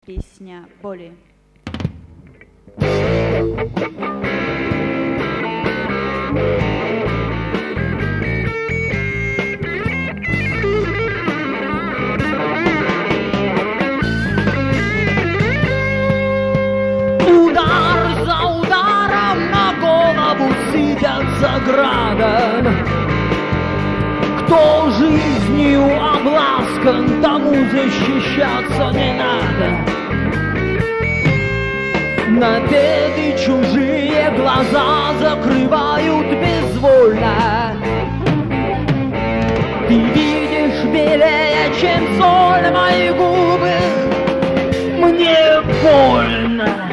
Песня боли. Удар за ударом на голову сидят за градом. Кто жизнью обласкан, тому защищаться не надо. На беды чужие глаза закрывают безвольно. Ты видишь белее, чем соль, мои губы. Мне больно.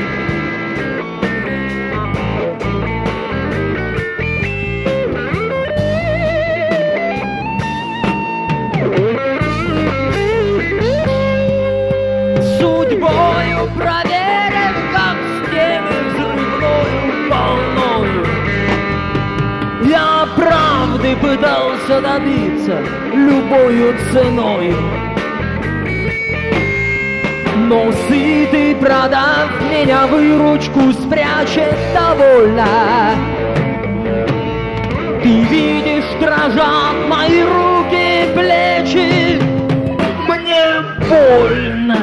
Судьбою проверен, как стены взрывною волною. Я правды пытался добиться любою ценою, но сытый, продав меня, выручку спрячет довольно. Ты видишь, дрожат мои руки и плечи. Мне больно.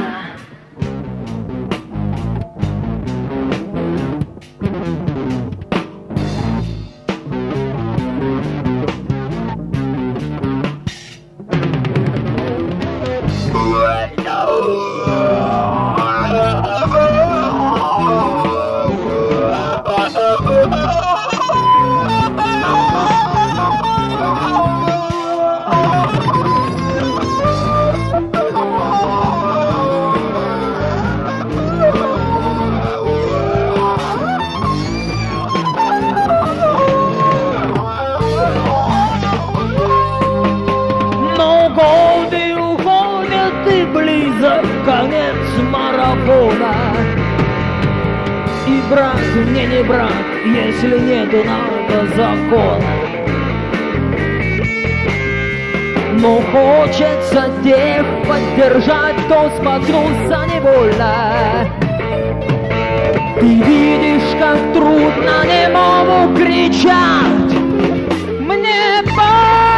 Годы уходят, и близок конец марафона. И брат мне не брат, если нету надо закона. Но хочется тех поддержать, кто споткнулся невольно. Ты видишь, как трудно немому кричать. Мне больно.